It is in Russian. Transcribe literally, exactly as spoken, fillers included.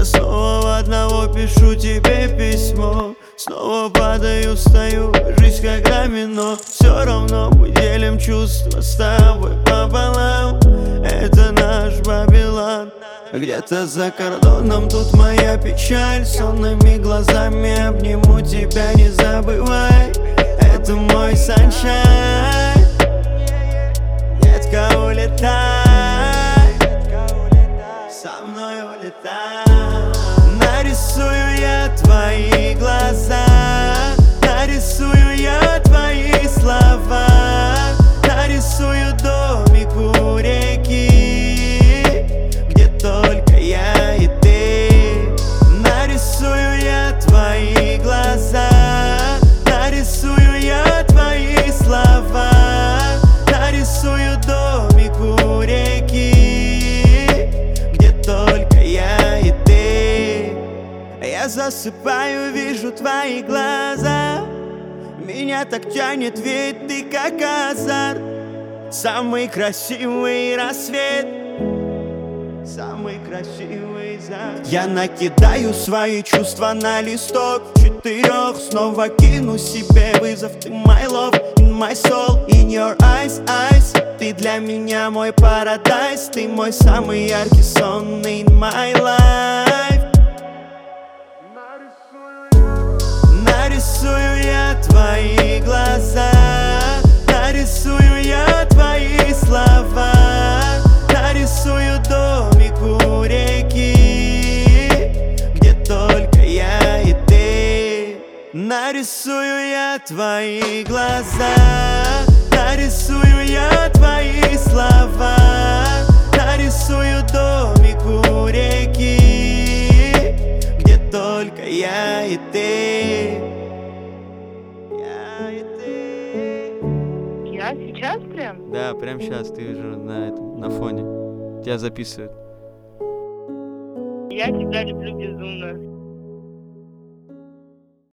Я снова в одного пишу тебе письмо. Снова падаю, встаю, жизнь как домино. Все равно мы делим чувства с тобой пополам. Это наш Вавилон. Где-то за кордоном тут моя печаль. Сонными глазами обниму тебя, не забывай. Это мой саншайн. Детка, улетай, со мной улетай. Нарисую я твои глаза, нарисую я твои слова, нарисую домик у реки, где только я и ты. Нарисую я твои глаза, нарисую я твои слова, нарисую домик у реки, где только я и ты. Я засыпаю, вижу твои глаза, меня так тянет, ведь ты как азарт. Самый красивый рассвет, самый красивый закат. Я накидаю свои чувства на листок четырех. Снова кину себе вызов. Ты my love, in my soul, in your eyes, eyes. Ты для меня мой парадайз. Ты мой самый яркий сон in my life. Нарисую я твои глаза, нарисую я твои слова, нарисую домик у реки, где только я и ты. Нарисую я твои глаза, нарисую я твои слова, нарисую домик у реки, где только я и ты. Я и ты. Я сейчас прям? Да, прям сейчас ты уже на этом, на фоне. Тебя записывают. Я тебя люблю безумно.